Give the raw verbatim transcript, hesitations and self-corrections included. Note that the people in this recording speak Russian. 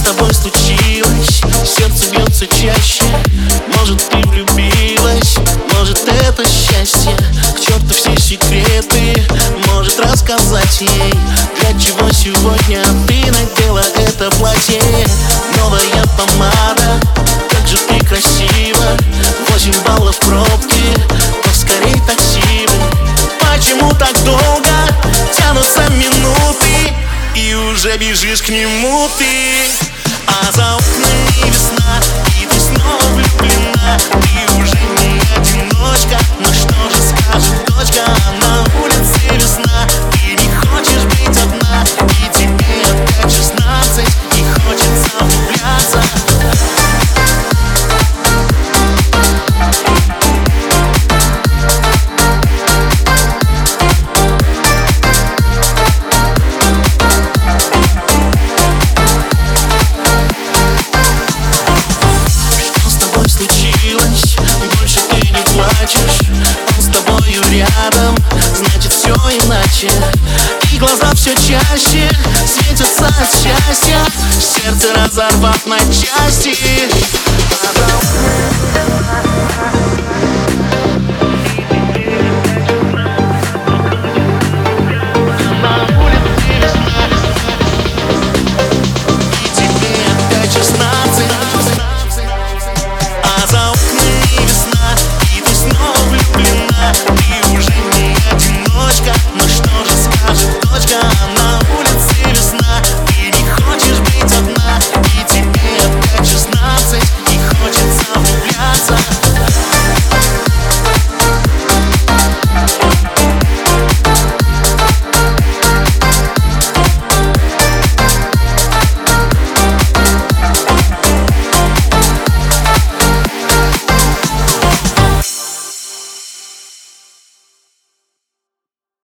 тобой случилось? Сердце бьется чаще. Может, ты влюбилась, может, это счастье. К черту все секреты, может рассказать ей, для чего сегодня ты надела это платье. Новая помада, как же ты красива. Восемь баллов пробки, поскорей такси. Почему так долго тянутся минуты, и уже бежишь к нему ты? А за окнами весна, и ты снова влюблена. Ты уже не одиночка, но что же скажет дочка? На улице весна, ты не хочешь быть одна, и тебе опять шестнадцать, и хочется влюбляться. Больше ты не плачешь, он с тобою рядом, значит все иначе. И глаза все чаще светятся от счастья, сердце разорвав на части.